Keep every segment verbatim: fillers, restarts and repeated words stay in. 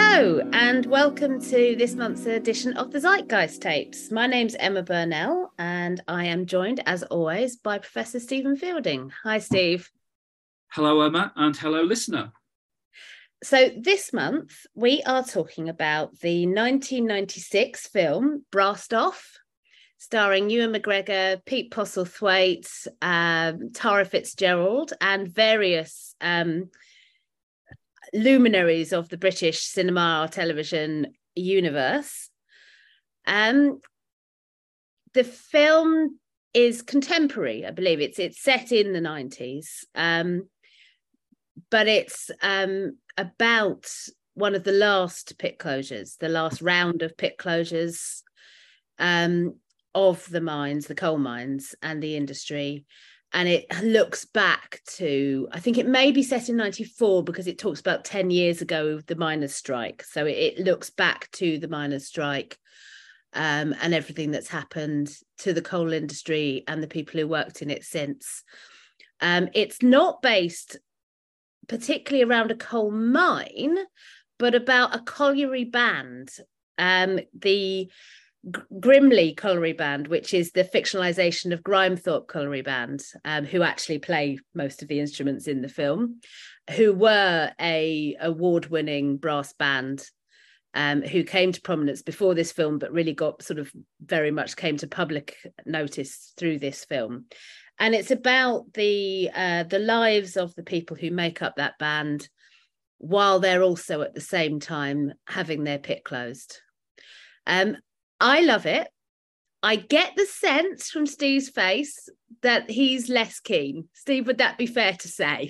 Hello and welcome to this month's edition of the Zeitgeist Tapes. My name's Emma Burnell and I am joined, as always, by Professor Stephen Fielding. Hi, Steve. Hello, Emma, and hello, listener. So this month we are talking about the nineteen ninety-six film Brassed Off, starring Ewan McGregor, Pete Postlethwaite, um, Tara Fitzgerald, and various um, luminaries of the British cinema or television universe. Um, the film is contemporary, I believe. It's it's set in the nineties, um, but it's um, about one of the last pit closures, the last round of pit closures um, of the mines, the coal mines and the industry. And it looks back to, I think it may be set in ninety-four because it talks about ten years ago, the miners' strike. So it, it looks back to the miners' strike um, and everything that's happened to the coal industry and the people who worked in it since. Um, it's not based particularly around a coal mine, but about a colliery band. Um, the Grimley Colliery Band, which is the fictionalization of Grimethorpe Colliery Band, um, who actually play most of the instruments in the film, who were a award-winning brass band um, who came to prominence before this film, but really got sort of very much came to public notice through this film. And it's about the uh, the lives of the people who make up that band while they're also at the same time having their pit closed. Um, I love it. I get the sense from Steve's face that he's less keen. Steve, would that be fair to say?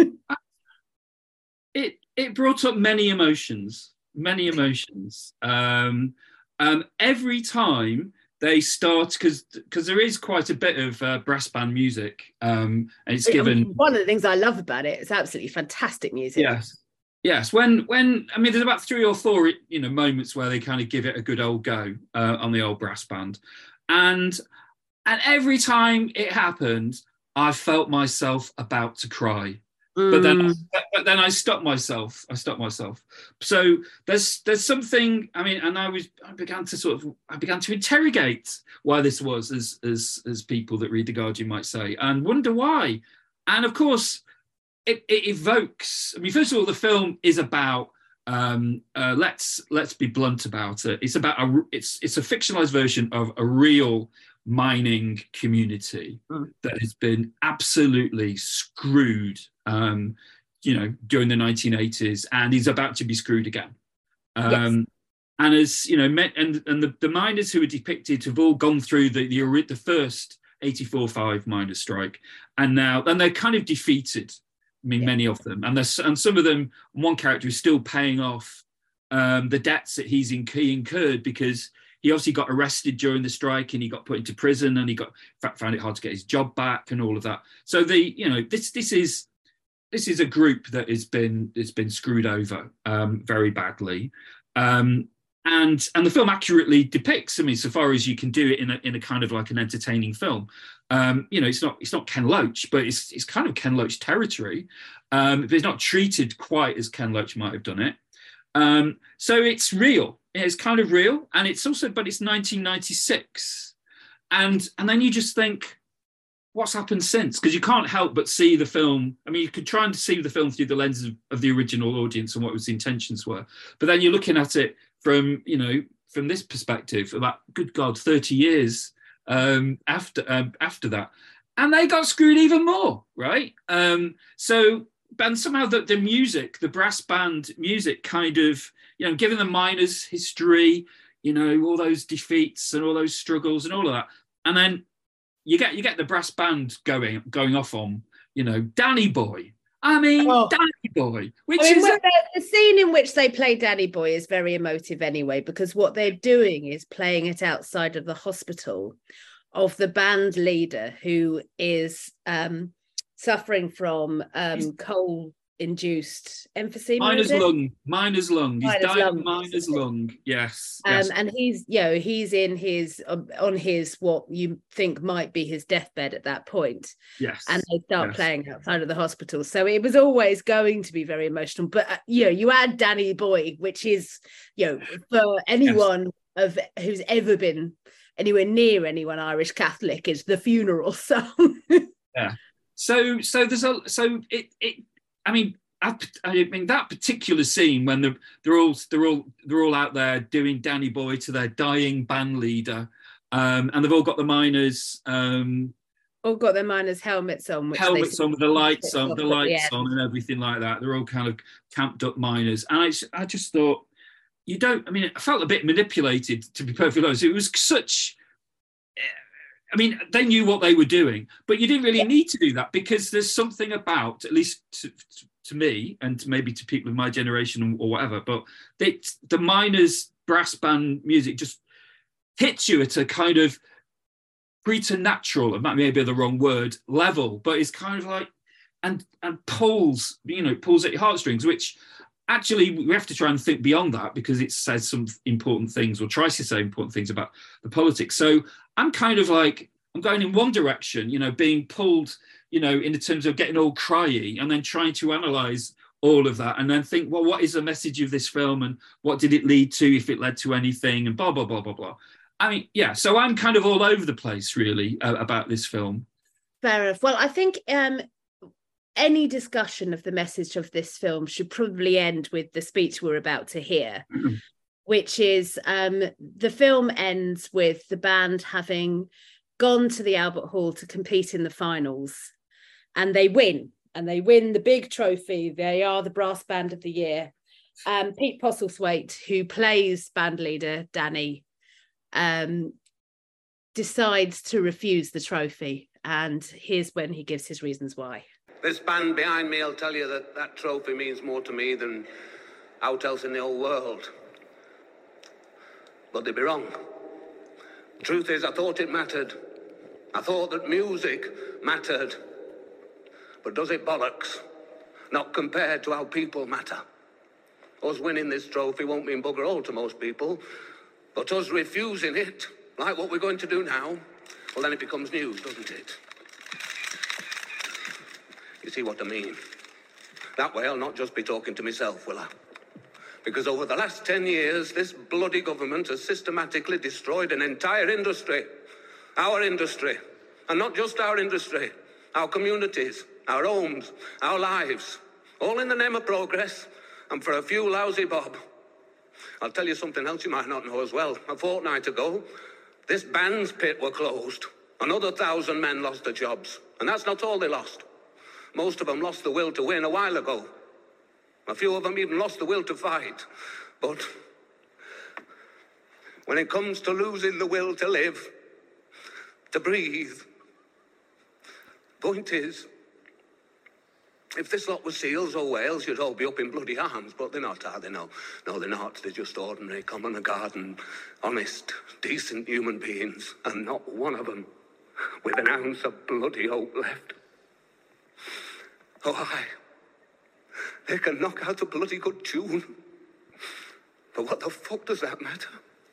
it it brought up many emotions, many emotions. Um, um, every time they start, because because there is quite a bit of uh, brass band music, um, and it's given. I mean, one of the things I love about it, it's absolutely fantastic music. Yes. Yes, when when I mean, there's about three or four, you know, moments where they kind of give it a good old go uh, on the old brass band, and and every time it happened, I felt myself about to cry, mm. but then but then I stopped myself. I stopped myself. So there's there's something. I mean, and I was I began to sort of I began to interrogate why this was, as as as people that read The Guardian might say, and wonder why, and of course. It, it evokes. I mean, first of all, the film is about. Um, uh, let's let's be blunt about it. It's about a. It's it's a fictionalized version of a real mining community mm. that has been absolutely screwed. Um, you know, during the nineteen eighties, and is about to be screwed again. Um, yes. And as you know, and and the, the miners who are depicted have all gone through the the, the first eighty-four five miners' strike, and now and they're kind of defeated. I mean, yeah. Many of them, and there's and some of them. One character is still paying off um, the debts that he's in, he incurred because he obviously got arrested during the strike and he got put into prison and he got found it hard to get his job back and all of that. So the you know this this is this is a group that has been has been screwed over um, very badly. Um, And and the film accurately depicts, I mean, so far as you can do it in a in a kind of like an entertaining film. Um, you know, it's not it's not Ken Loach, but it's it's kind of Ken Loach territory. Um, but it's not treated quite as Ken Loach might have done it. Um, so it's real. It's kind of real, and it's also, but it's nineteen ninety-six, and and then you just think, what's happened since? Because you can't help but see the film. I mean, you could try and see the film through the lenses of, of the original audience and what was the intentions were, but then you're looking at it from, you know, from this perspective, about, good God, thirty years um, after um, after that. And they got screwed even more, right? Um, so, and somehow the, the music, the brass band music kind of, you know, given the miners' history, you know, all those defeats and all those struggles and all of that. And then you get you get the brass band going going off on, you know, Danny Boy. I mean, oh. Danny Boy. Which I mean, is a- the scene in which they play Danny Boy is very emotive anyway, because what they're doing is playing it outside of the hospital of the band leader who is um, suffering from um, coal induced emphysema. Miner's is it? lung. Miner's lung. He's Miner's dying lung, of miner's lung. Yes. Um, yes. and he's, you know, he's in his um, on his what you think might be his deathbed at that point. Yes. And they start yes. playing outside of the hospital. So it was always going to be very emotional. But uh, you know, you add Danny Boy, which is, you know, for anyone yes. of who's ever been anywhere near anyone Irish Catholic, is the funeral song. yeah. So so there's a so it it I mean. I mean that particular scene when they're, they're all they're all they're all out there doing Danny Boy to their dying band leader, um, and they've all got the miners um, all got their miners' helmets on, which helmets they on with the lights on, the lights the on, and everything like that. They're all kind of camped up miners, and I I just thought you don't. I mean, I felt a bit manipulated, to be perfectly honest. It was such. I mean, they knew what they were doing, but you didn't really yeah. need to do that, because there's something about, at least to, to me and maybe to people of my generation or whatever, but they, the miners' brass band music just hits you at a kind of preternatural, and that may be the wrong word, level, but it's kind of like, and and pulls, you know, pulls at your heartstrings, which actually we have to try and think beyond that, because it says some important things, or tries to say important things about the politics. So I'm kind of like, I'm going in one direction, you know, being pulled, you know, in terms of getting all cryy, and then trying to analyse all of that, and then think, well, what is the message of this film, and what did it lead to, if it led to anything, and blah, blah, blah, blah, blah. I mean, yeah, so I'm kind of all over the place, really, uh, about this film. Fair enough. Well, I think um, any discussion of the message of this film should probably end with the speech we're about to hear, which is um, the film ends with the band having gone to the Albert Hall to compete in the finals, and they win, and they win the big trophy. They are the brass band of the year. Um, Pete Postlethwaite, who plays band leader Danny, um, decides to refuse the trophy, and here's when he gives his reasons why. This band behind me will tell you that that trophy means more to me than out else in the whole world. But they'd be wrong. The truth is, I thought it mattered. I thought that music mattered. But does it bollocks? Not compared to how people matter. Us winning this trophy won't mean bugger all to most people, but us refusing it, like what we're going to do now, well, then it becomes news, doesn't it? You see what I mean? That way I'll not just be talking to myself, will I? Because over the last ten years, this bloody government has systematically destroyed an entire industry. Our industry. And not just our industry. Our communities, our homes, our lives. All in the name of progress, and for a few lousy bob. I'll tell you something else you might not know as well. A fortnight ago, this band's pit were closed. Another thousand men lost their jobs. And that's not all they lost. Most of them lost the will to win a while ago. A few of them even lost the will to fight. But when it comes to losing the will to live, to breathe, point is, if this lot was seals or whales, you'd all be up in bloody arms, but they're not, are they? No, no, they're not. They're just ordinary, common and garden, honest, decent human beings, and not one of them with an ounce of bloody hope left. Oh, aye. They can knock out a bloody good tune. But what the fuck does that matter?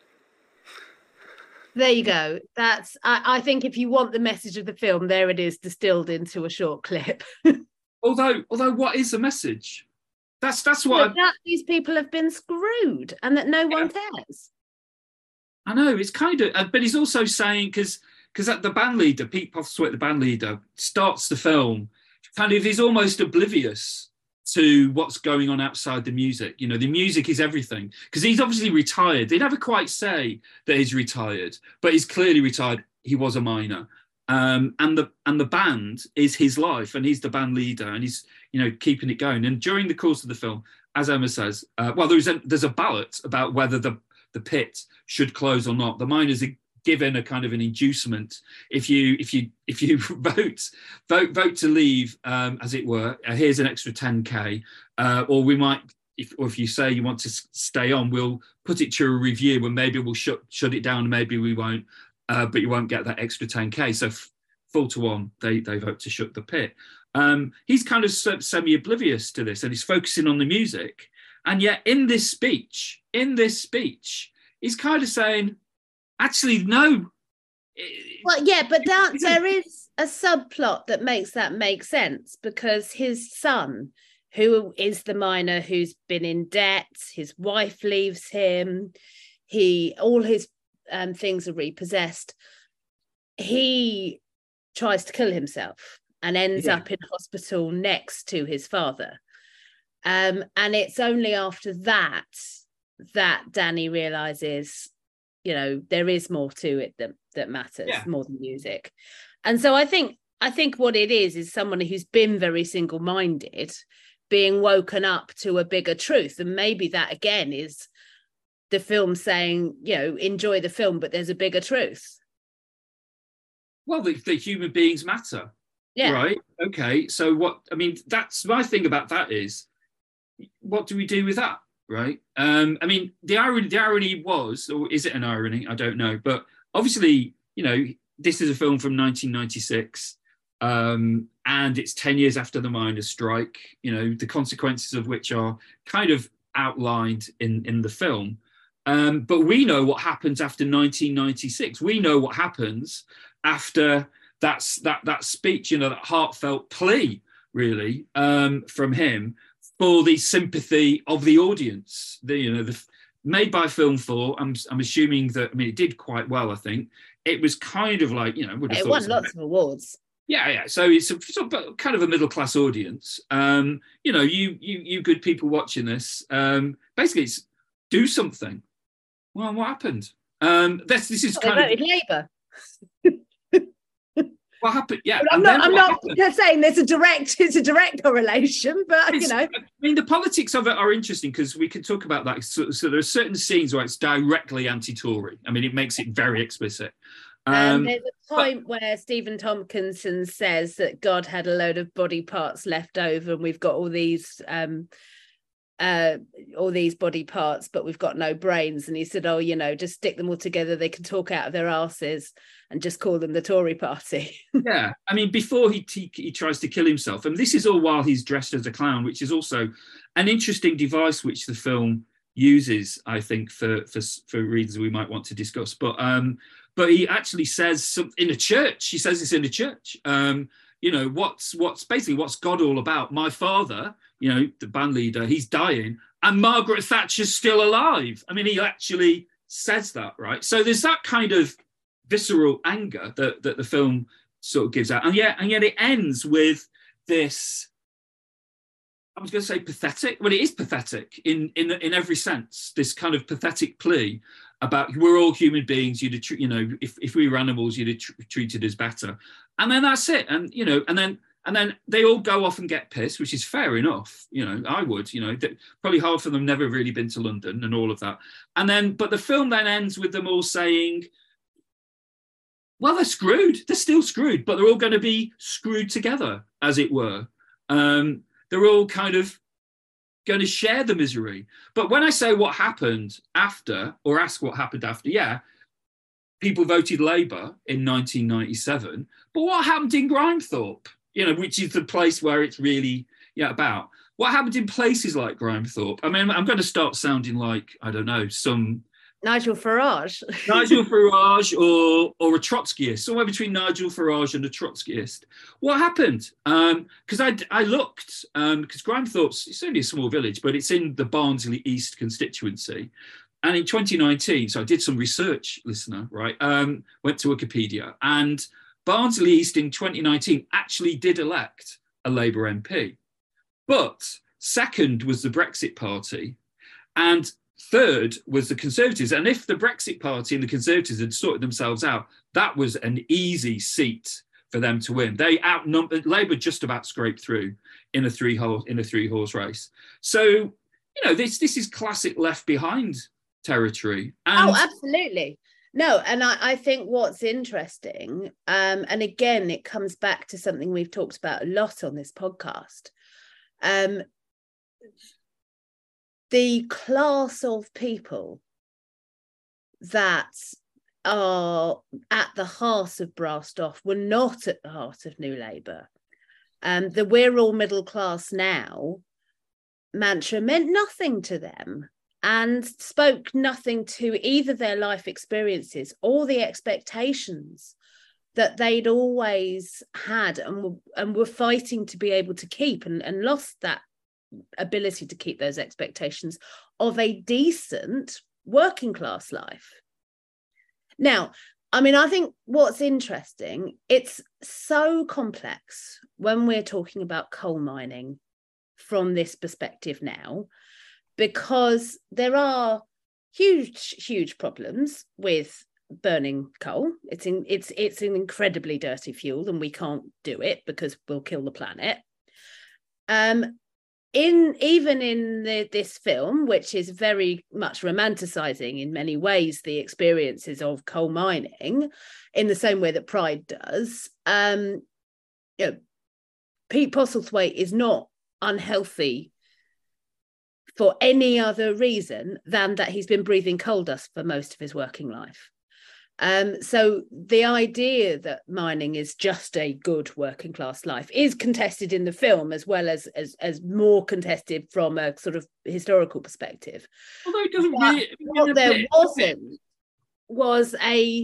There you go. That's, I, I think if you want the message of the film, there it is, distilled into a short clip. although, although, what is the message? That's that's what I, that these people have been screwed, and that no one yeah. cares. I know, it's kind of, but he's also saying, because because the band leader, Pete Postlethwaite, the band leader, starts the film kind of, he's almost oblivious to what's going on outside the music. You know, the music is everything, because he's obviously retired. They never quite say that he's retired, but he's clearly retired. He was a miner. Um, and the and the band is his life, and he's the band leader, and he's, you know, keeping it going. And during the course of the film, as Emma says, uh, well, there's a, there's a ballot about whether the, the pit should close or not. The miners are given a kind of an inducement. If you if you if you vote vote vote to leave, um, as it were, uh, here's an extra ten K, uh, or we might. If, or if you say you want to stay on, we'll put it to a review, and maybe we'll shut shut it down, and maybe we won't. Uh, but you won't get that extra ten K. So f- full to one, they they vote to shut the pit. Um, he's kind of semi-oblivious to this, and he's focusing on the music. And yet, in this speech, in this speech, he's kind of saying, "Actually, no." Well, yeah, but that, there is a subplot that makes that make sense, because his son, who is the miner who's been in debt, his wife leaves him, he all his um, things are repossessed. He tries to kill himself and ends yeah. up in hospital next to his father. Um, and it's only after that that Danny realizes, you know, there is more to it that, that matters yeah. more than music. And so I think I think what it is is someone who's been very single-minded being woken up to a bigger truth. And maybe that again is the film saying, you know, enjoy the film, but there's a bigger truth. Well, the, the human beings matter. Yeah. Right. Okay. So what, I mean, that's my thing about that is, what do we do with that? Right. Um, I mean, the irony, the irony was, or is it an irony? I don't know. But obviously, you know, this is a film from nineteen ninety-six. Um, and it's ten years after the miners' strike, you know, the consequences of which are kind of outlined in, in the film. Um, but we know what happens after nineteen ninety-six. We know what happens after that's, that, that speech, you know, that heartfelt plea, really, um, from him for the sympathy of the audience. The, you know, the, made by Film four, I'm, I'm assuming that, I mean, it did quite well, I think. It was kind of like, you know, would have it won lots of awards. Yeah, yeah. So it's a, sort of kind of a middle class audience. Um, you know, you you you good people watching this. Um, basically, it's do something. Well, what happened? Um, this this is well, kind they voted of Labour. What happened? Yeah, well, I'm not. I'm not happened? saying there's a direct. It's a direct correlation, but it's, you know, I mean, the politics of it are interesting because we can talk about that. So, so there are certain scenes where it's directly anti-Tory. I mean, it makes it very explicit. Um, um, there's a point but, where Stephen Tompkinson says that God had a load of body parts left over, and we've got all these, um, uh, all these body parts, but we've got no brains. And he said, "Oh, you know, just stick them all together. They can talk out of their asses, and just call them the Tory Party." Yeah, I mean, before he, he he tries to kill himself, and this is all while he's dressed as a clown, which is also an interesting device which the film uses, I think, for for for reasons we might want to discuss. But um. But he actually says something in a church. He says this in a church. Um, you know, what's what's basically what's God all about? My father, you know, the band leader, he's dying, and Margaret Thatcher's still alive. I mean, he actually says that, right? So there's that kind of visceral anger that that the film sort of gives out, and yet and yet it ends with this. I was going to say pathetic. Well, it is pathetic in in in every sense. This kind of pathetic plea about we're all human beings. You'd, you know, if, if we were animals, you'd have tr- treated us better. And then that's it. And you know, and then and then they all go off and get pissed, which is fair enough. You know, I would. You know, probably half of them never really been to London and all of that. And then, but the film then ends with them all saying, "Well, they're screwed. They're still screwed, but they're all going to be screwed together, as it were." Um, they're all kind of going to share the misery. But when I say what happened after, or ask what happened after, yeah, people voted Labour in nineteen ninety-seven. But what happened in Grimethorpe? You know, which is the place where it's really yeah about. What happened in places like Grimethorpe? I mean, I'm going to start sounding like, I don't know, some Nigel Farage. Nigel Farage or or a Trotskyist, somewhere between Nigel Farage and a Trotskyist. What happened? Because um, I I looked, because um, Grimethorpe's, it's only a small village, but it's in the Barnsley East constituency. And in twenty nineteen, so I did some research, listener, right? Um, went to Wikipedia, and Barnsley East in twenty nineteen actually did elect a Labour M P. But second was the Brexit Party, and third was the Conservatives. And if the Brexit Party and the Conservatives had sorted themselves out, that was an easy seat for them to win. They outnumbered, Labour just about scraped through in a three horse in a three horse race. So, you know, this this is classic left behind territory. And oh, absolutely. No, and I, I think what's interesting, um, and again, it comes back to something we've talked about a lot on this podcast. Um, the class of people that are at the heart of Brassed Off were not at the heart of New Labour. Um, the "we're all middle class now" mantra meant nothing to them and spoke nothing to either their life experiences or the expectations that they'd always had and were, and were fighting to be able to keep, and, and lost that ability to keep those expectations of a decent working class life. Now, I mean, I think what's interesting, it's so complex when we're talking about coal mining from this perspective now, because there are huge, huge problems with burning coal. It's in, it's it's an incredibly dirty fuel, and we can't do it because we'll kill the planet. Um, in even in the, this film, which is very much romanticizing in many ways the experiences of coal mining, in the same way that Pride does, um, you know, Pete Postlethwaite is not unhealthy for any other reason than that he's been breathing coal dust for most of his working life. Um, so the idea that mining is just a good working class life is contested in the film, as well as as, as more contested from a sort of historical perspective. Although it doesn't but really... what there bit, wasn't was a...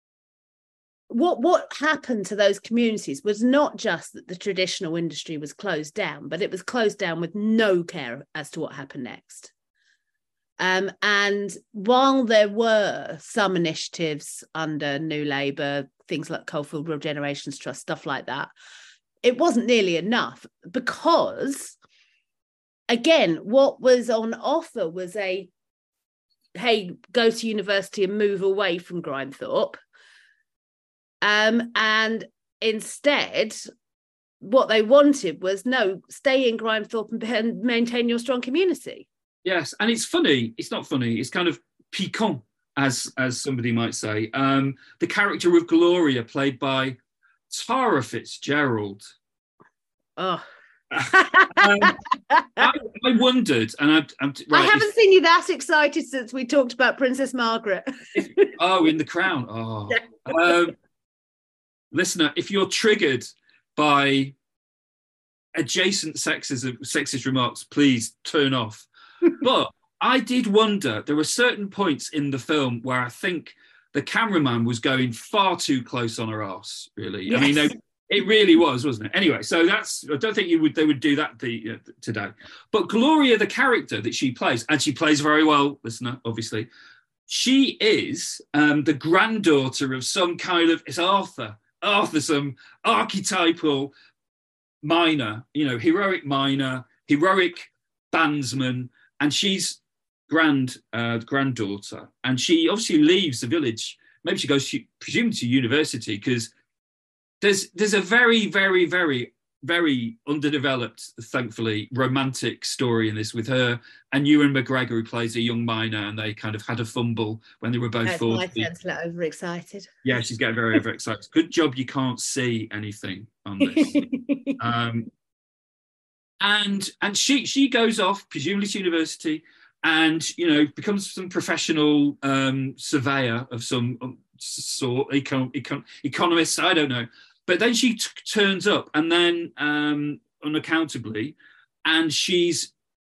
What, what happened to those communities was not just that the traditional industry was closed down, but it was closed down with no care as to what happened next. Um, and while there were some initiatives under New Labour, things like Coalfield Regenerations Trust, stuff like that, it wasn't nearly enough, because, again, what was on offer was a, hey, go to university and move away from Grimethorpe. Um, and instead, what they wanted was, no, stay in Grimethorpe and maintain your strong community. Yes, and it's funny. It's not funny. It's kind of piquant, as as somebody might say. Um, the character of Gloria, played by Tara Fitzgerald. Oh, um, I, I wondered, and I, I'm, right, I haven't seen you that excited since we talked about Princess Margaret. if, oh, in The Crown. Oh, um, listener, if you're triggered by adjacent sexist sexist remarks, please turn off. But I did wonder, there were certain points in the film where I think the cameraman was going far too close on her arse, really. Yes. I mean, they, it really was, wasn't it? Anyway, so that's, I don't think you would they would do that the, uh, today. But Gloria, the character that she plays, and she plays very well, listener, obviously, she is um, the granddaughter of some kind of, it's Arthur, Arthur, some archetypal miner, you know, heroic miner, heroic bandsman, and she's grand uh, granddaughter, and she obviously leaves the village. Maybe she goes, to, presumably to university, because there's there's a very, very, very, very underdeveloped, thankfully, romantic story in this with her and Ewan McGregor, who plays a young miner, and they kind of had a fumble when they were both That's forty. My sense, a little overexcited. Yeah, she's getting very overexcited. Good job you can't see anything on this. um, And and she she goes off, presumably to university, and, you know, becomes some professional um, surveyor of some sort, econ, econ, economist, I don't know. But then she t- turns up, and then um, unaccountably, and she's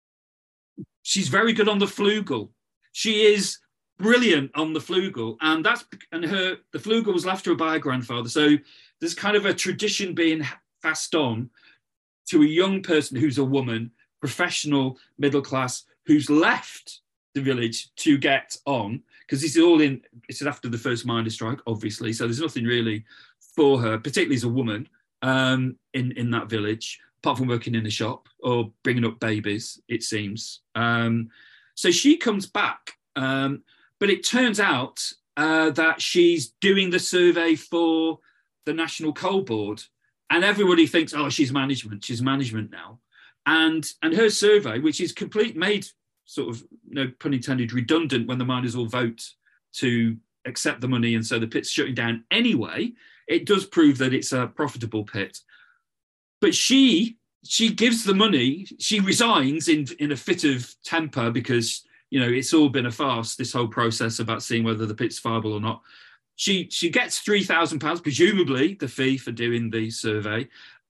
she's very good on the flugel. She is brilliant on the flugel, and that's and her the flugel was left to her by her grandfather. So there's kind of a tradition being passed on to a young person who's a woman, professional, middle class, who's left the village to get on, because this is all in, it's after the first miners' strike, obviously, so there's nothing really for her, particularly as a woman, um, in, in that village, apart from working in a shop or bringing up babies, it seems. Um, so she comes back, um, but it turns out uh, that she's doing the survey for the National Coal Board. And everybody thinks, oh, she's management. She's management now. And and her survey, which is complete, made sort of, no pun intended, redundant when the miners all vote to accept the money. And so the pit's shutting down anyway. It does prove that it's a profitable pit. But she she gives the money. She resigns in, in a fit of temper because, you know, it's all been a farce, this whole process about seeing whether the pit's viable or not. She she gets three thousand pounds, presumably the fee for doing the survey,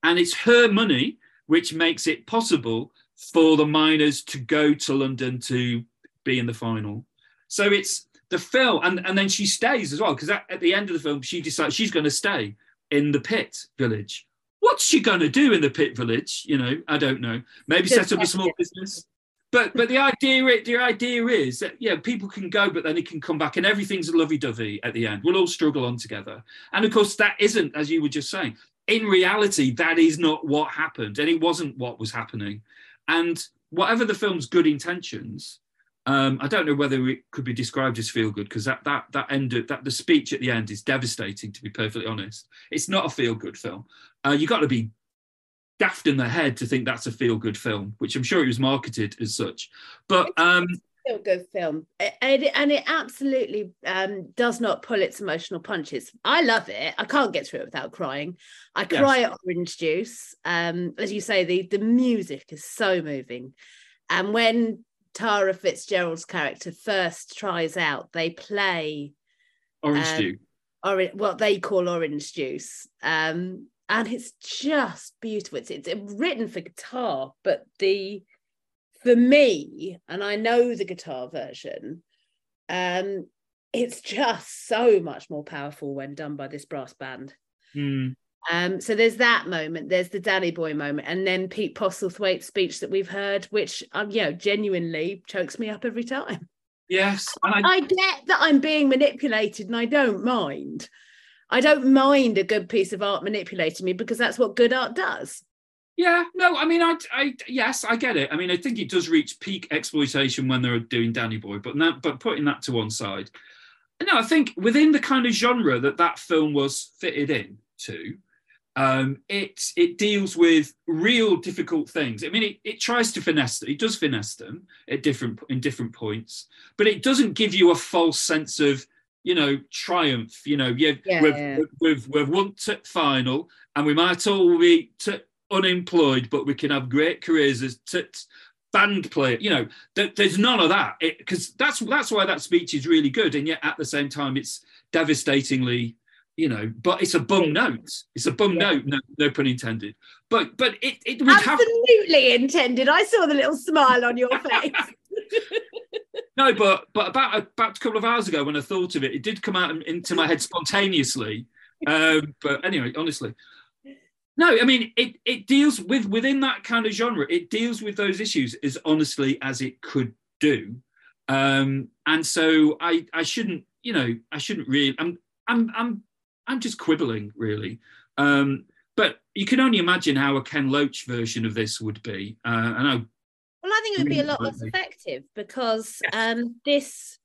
and it's her money which makes it possible for the miners to go to London to be in the final. So it's the film, and, and then she stays as well, because at, at the end of the film, she decides she's going to stay in the pit village. What's she going to do in the pit village? You know, I don't know. Maybe set up a small business. But but the idea the idea is that, yeah, people can go, but then it can come back, and everything's lovey-dovey at the end. We'll all struggle on together. And of course, that isn't, as you were just saying, in reality, that is not what happened, and it wasn't what was happening. And whatever the film's good intentions, um, I don't know whether it could be described as feel good, because that that that end that the speech at the end is devastating, to be perfectly honest. It's not a feel good film. Uh, you got to be daft in the head to think that's a feel good film, which I'm sure it was marketed as such. But um, feel good film, and it, and it absolutely um, does not pull its emotional punches. I love it. I can't get through it without crying. I cry yes. at Orange Juice. Um, as you say, the the music is so moving, and when Tara Fitzgerald's character first tries out, they play Orange um, Juice, or what they call Orange Juice. Um, And it's just beautiful. It's, it's written for guitar, but the for me, and I know the guitar version, um, it's just so much more powerful when done by this brass band. Mm. Um, so there's that moment, there's the Danny Boy moment, and then Pete Postlethwaite's speech that we've heard, which um, you know, genuinely chokes me up every time. Yes, I, I get that I'm being manipulated, and I don't mind. I don't mind a good piece of art manipulating me, because that's what good art does. Yeah, no, I mean, I, I, yes, I get it. I mean, I think it does reach peak exploitation when they're doing Danny Boy, but now, but putting that to one side, no, I think within the kind of genre that that film was fitted in to, um, it it deals with real difficult things. I mean, it, it tries to finesse, it does finesse them at different in different points, but it doesn't give you a false sense of, you know, triumph. You know, yeah, yeah, we've, yeah. we've we've won to final, and we might all be to unemployed, but we can have great careers as t- band player. You know, th- there's none of that, because that's that's why that speech is really good, and yet at the same time it's devastatingly, you know, but it's a bum note. It's a bum yeah. note, no, no pun intended. But but it it would absolutely have... intended. I saw the little smile on your face. No, but but about about a couple of hours ago when I thought of it, it did come out into my head spontaneously. Um, but anyway, honestly, no, I mean it. It deals with within that kind of genre. It deals with those issues as honestly as it could do, um, and so I I shouldn't you know I shouldn't really. I'm I'm I'm I'm just quibbling really. Um, but you can only imagine how a Ken Loach version of this would be. Uh, I know. Well, I think it would be a lot less effective, because um, this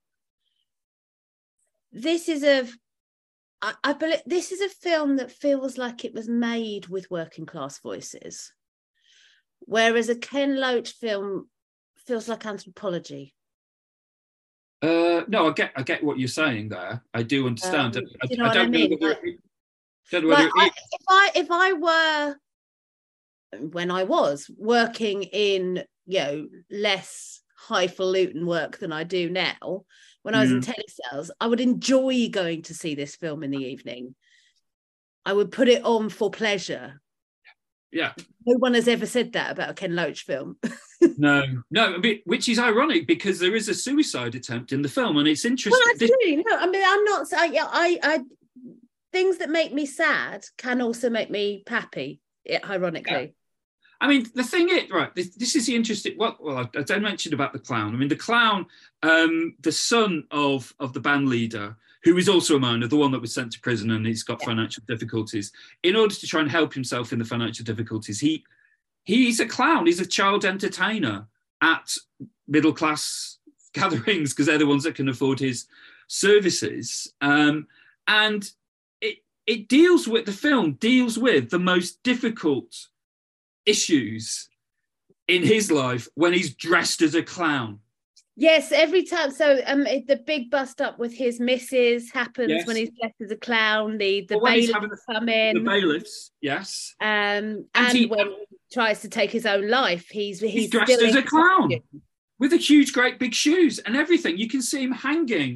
this is a I, I believe this is a film that feels like it was made with working class voices, whereas a Ken Loach film feels like anthropology. Uh, no, I get I get what you're saying there. I do understand. Um, I, you know I what don't I mean? know whether Like, it, don't know whether like, it, I, if I if I were when I was working in, you know, less highfalutin work than I do now, when I was mm. in telesales, I would enjoy going to see this film in the evening. I would put it on for pleasure. Yeah. No one has ever said that about a Ken Loach film. no, no, which is ironic, because there is a suicide attempt in the film, and it's interesting. Well, absolutely. No, I mean, I'm not. I, I, I, things that make me sad can also make me happy. Ironically. Yeah. I mean, the thing is, right, this, this is the interesting, well, well I, I mentioned about the clown. I mean, the clown, um, the son of, of the band leader, who is also a miner, the one that was sent to prison and he's got yeah. financial difficulties, in order to try and help himself in the financial difficulties, he he's a clown, he's a child entertainer at middle-class gatherings, because they're the ones that can afford his services. Um, and it it deals with, the film deals with the most difficult issues in his life when he's dressed as a clown. Yes, every time. So um, it, the big bust up with his missus happens yes. when he's dressed as a clown. The the well, bailiffs come in. The bailiffs, yes. Um, and, and he, when he tries to take his own life, he's he's, he's dressed as a clown with a huge, great big shoes and everything. You can see him hanging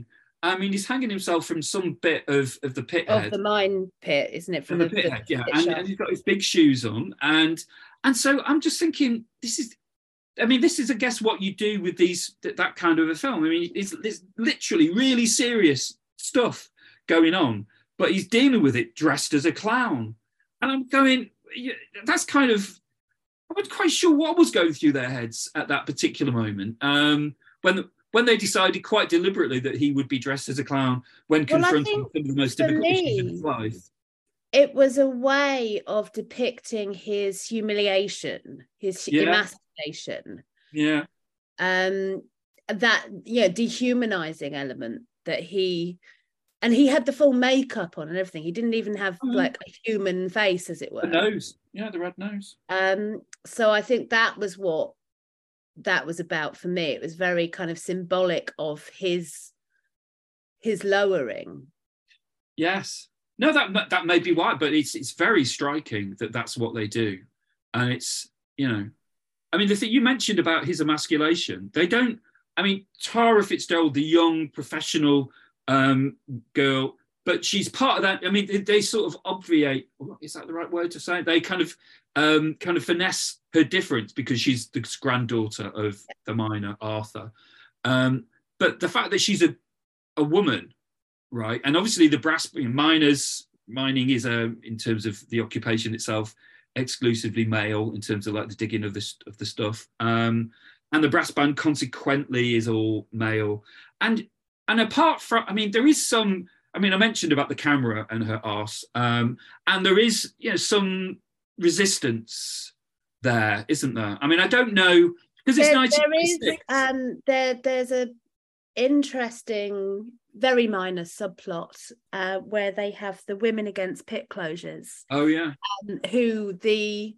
I mean, he's hanging himself from some bit of, of the pit Of head. the mine pit, isn't it? From the, the, pit the head, yeah. pit And, shaft. and he's got his big shoes on. And and so I'm just thinking, this is, I mean, this is, I guess, what you do with these, that, that kind of a film. I mean, it's, it's literally really serious stuff going on, but he's dealing with it dressed as a clown. And I'm going, yeah, that's kind of, I wasn't quite sure what was going through their heads at that particular moment. Um, when when they decided quite deliberately that he would be dressed as a clown when Well, I confronting think some of the most for difficult issues in me, his life. It was a way of depicting his humiliation, his Yeah. emasculation. Yeah. Um, that, yeah, dehumanizing element that he, and he had the full makeup on and everything. He didn't even have Mhm. like a human face, as it were. The nose. Yeah, the red nose. Um, so I think that was what that was about for me. It was very kind of symbolic of his his lowering. Yes. No, that that may be why, but it's it's very striking that that's what they do, and it's, you know, I mean, the thing you mentioned about his emasculation, they don't. I mean, Tara Fitzgerald, the young professional um, girl, but she's part of that. I mean, they, they sort of obviate. Is that the right word to say? They kind of um, kind of finesse her difference because she's the granddaughter of the miner Arthur. Um, but the fact that she's a a woman. Right, and obviously the brass miners mining is a, in terms of the occupation itself, exclusively male in terms of like the digging of the of the stuff, um, and the brass band consequently is all male. And and apart from, I mean, there is some. I mean, I mentioned about the camera and her arse, um, and there is, you know, some resistance there, isn't there? I mean, I don't know because it's there, nineteen ninety-six. There is um, there there's a interesting, very minor subplot uh, where they have the women against pit closures. Oh yeah. Um, who the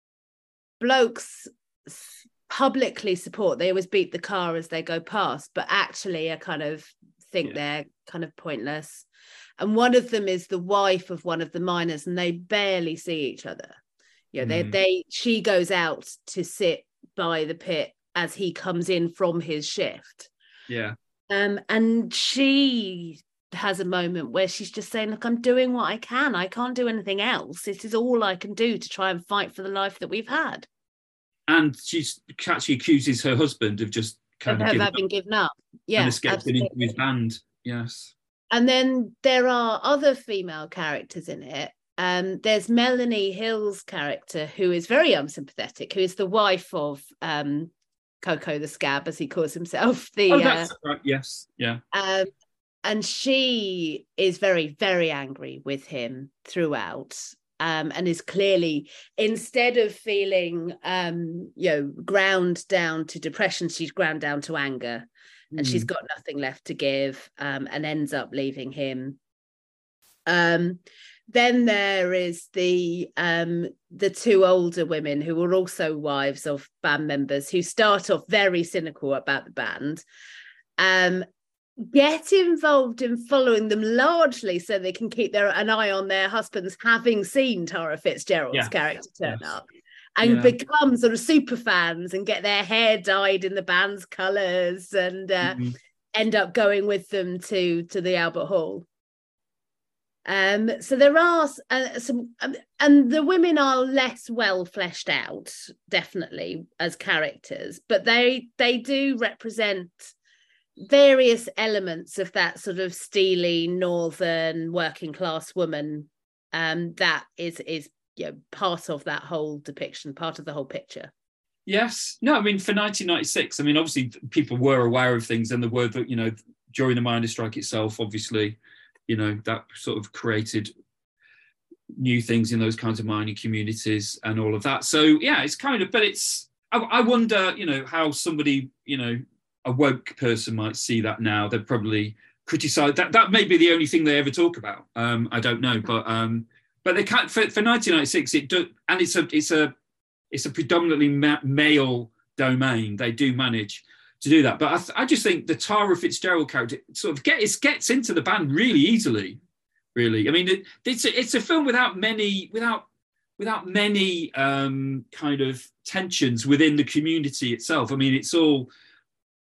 blokes publicly support. They always beat the car as they go past, but actually I kind of think yeah. they're kind of pointless. And one of them is the wife of one of the miners, and they barely see each other. You know, mm. they they she goes out to sit by the pit as he comes in from his shift. Yeah. Um, and she has a moment where she's just saying, look, I'm doing what I can. I can't do anything else. This is all I can do to try and fight for the life that we've had. And she's actually accuses her husband of just kind of, of, of having up given up. Yeah. And escaping into his band. Yes. And then there are other female characters in it. Um, there's Melanie Hill's character, who is very unsympathetic, who is the wife of um Coco the Scab, as he calls himself. The oh, that's uh, right. Yes, yeah. Um, and she is very, very angry with him throughout, um, and is clearly, instead of feeling, um, you know, ground down to depression, she's ground down to anger, mm. and she's got nothing left to give, um, and ends up leaving him. Um, Then there is the um, the two older women who are also wives of band members, who start off very cynical about the band, um, get involved in following them largely so they can keep their an eye on their husbands, having seen Tara Fitzgerald's yeah. character turn yes. up, and yeah. become sort of super fans and get their hair dyed in the band's colours, and uh, mm-hmm. end up going with them to to the Albert Hall. Um, so there are uh, some, um, and the women are less well fleshed out, definitely, as characters, but they they do represent various elements of that sort of steely northern working class woman. Um, that is is you know, part of that whole depiction, part of the whole picture. Yes, no, I mean for nineteen ninety-six, I mean obviously people were aware of things, and the word that you know during the miners' strike itself, obviously. You know, that sort of created new things in those kinds of mining communities and all of that. So, yeah, it's kind of, but it's, I, I wonder, you know, how somebody, you know, a woke person might see that now. They'd probably criticize that. That may be the only thing they ever talk about. Um, I don't know. But um, but they can't, for, for nineteen ninety-six, it do, and it's a, it's a, it's a predominantly ma- male domain. They do manage to do that, but I, th- I just think the Tara Fitzgerald character sort of gets gets into the band really easily. Really, I mean, it, it's a, it's a film without many without without many um, kind of tensions within the community itself. I mean, it's all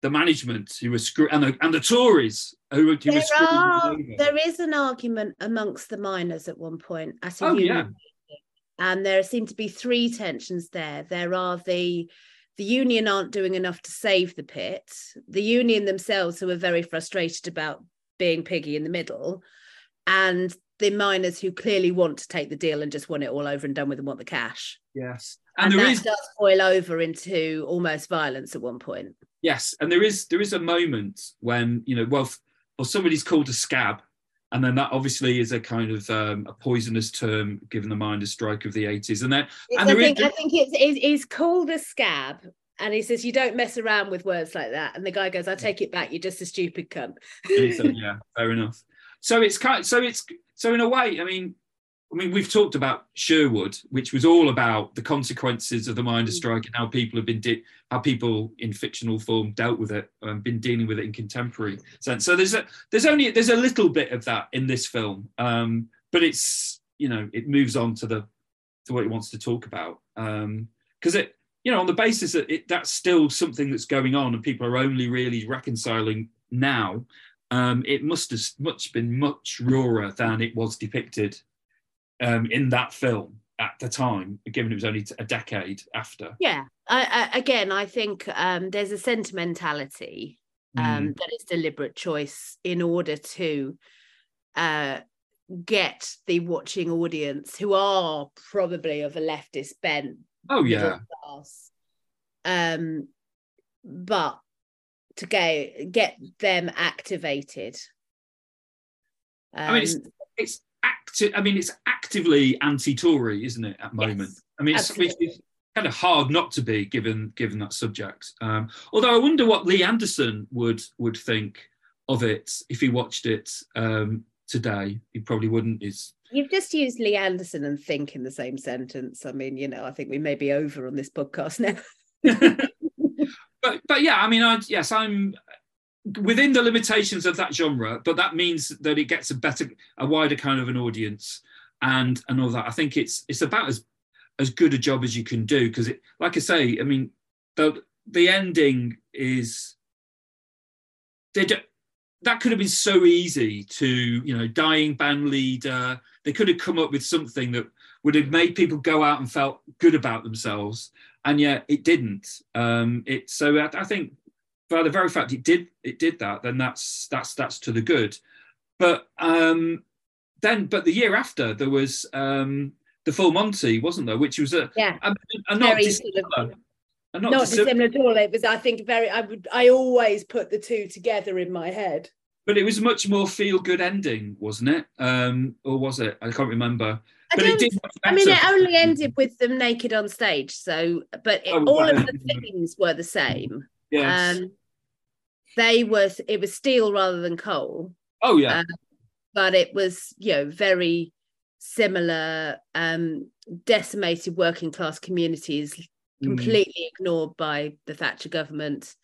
the management who were screw and the, and the Tories who were, who there were screwing are them over. there is an argument amongst the miners at one point at a Oh, union yeah. meeting, and there seem to be three tensions there. There are the the union aren't doing enough to save the pit, the union themselves who are very frustrated about being piggy in the middle, and the miners who clearly want to take the deal and just want it all over and done with and want the cash. Yes, and, and, there that is does boil over into almost violence at one point. yes, and there is there is a moment when, you know, well, or somebody's called a scab, and then that obviously is a kind of um, a poisonous term given the miners' strike of the eighties, and then and I there think is, I think it's, it's it's called a scab, and he says you don't mess around with words like that, and the guy goes, "I take it back, you're just a stupid cunt." so, yeah, fair enough. So it's kind so it's so in a way, I mean. I mean, we've talked about Sherwood, which was all about the consequences of the miners' strike and how people have been, de- how people in fictional form dealt with it and been dealing with it in contemporary sense. So there's a, there's only, there's a little bit of that in this film, um, but it's, you know, it moves on to the, to what it wants to talk about, um, because it, you know, on the basis that it, that's still something that's going on and people are only really reconciling now. Um, it must have much been much rawer than it was depicted. Um, in that film at the time, given it was only a decade after. Yeah, I, I, again, I think um, there's a sentimentality um, Mm. that is deliberate choice in order to uh, get the watching audience, who are probably of a leftist bent, Oh yeah, class, um, but to get get them activated. Um, I mean, it's it's active. I mean, it's actively anti-Tory, isn't it? At the moment, Yes, I mean, it's, it's kind of hard not to be, given given that subject. Um, although I wonder what Lee Anderson would would think of it if he watched it um, today. He probably wouldn't. Is You've just used Lee Anderson and think in the same sentence. I mean, you know, I think we may be over on this podcast now. but but yeah, I mean, I, yes, I'm within the limitations of that genre, but that means that it gets a better, a wider kind of an audience, and and all that. I think it's it's about as as good a job as you can do, because it, like I say, I mean, the the ending is they do, that could have been so easy to, you know, dying band leader. They could have come up with something that would have made people go out and felt good about themselves, and yet it didn't. Um, it so I, I think. By the very fact it did it did that, then that's that's that's to the good. But um, then, but the year after there was um, the Full Monty, wasn't there? Which was a yeah, a, a not very dissimilar, sort of, a not, not dissimilar dissimilar, at all. It was, I think, very. I would. I always put the two together in my head. but it was much more feel good ending, wasn't it? Um, or was it? I can't remember. I But it don't. did. much I mean, better. it only ended with them naked on stage. So, but it, Oh, all of right. the themes were the same. Yes. Um, they was it was steel rather than coal. Oh yeah. Uh, but it was, you know, very similar. Um, decimated working class communities, completely mm. ignored by the Thatcher government.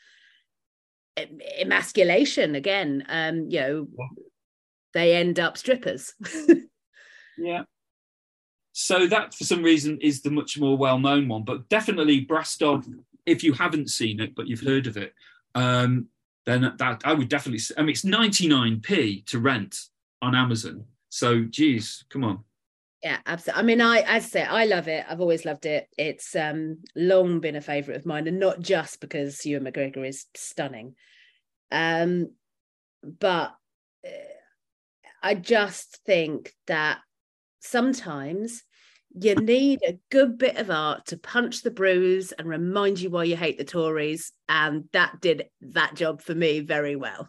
Emasculation again. Um, you know, yeah. They end up strippers. Yeah. So that, for some reason, is the much more well-known one, but definitely Brastov. If you haven't seen it but you've heard of it, um, then that I would definitely. I mean, it's ninety-nine p to rent on Amazon. So, geez, come on. Yeah, absolutely. I mean, I as I say, I love it. I've always loved it. It's um, long been a favourite of mine, and not just because Ewan McGregor is stunning, um, but uh, I just think that sometimes you need a good bit of art to punch the bruise and remind you why you hate the Tories, and that did that job for me very well.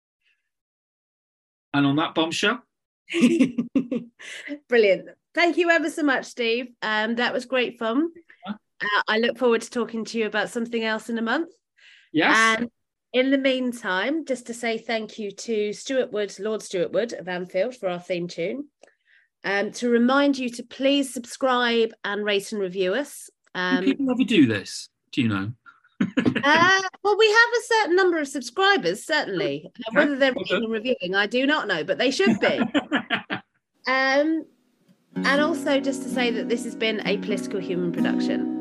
And on that bombshell. Brilliant. Thank you ever so much, Steve. Um, that was great fun. Uh, I look forward to talking to you about something else in a month. Yes. And in the meantime, just to say thank you to Stuart Wood, Lord Stuart Wood of Anfield, for our theme tune. Um, to remind you to please subscribe and rate and review us. Um, do people ever do this? Do you know? uh, well, we have a certain number of subscribers, certainly. Okay. Uh, whether they're reading and reviewing, I do not know, but they should be. um, and also just to say that this has been a Political Human production.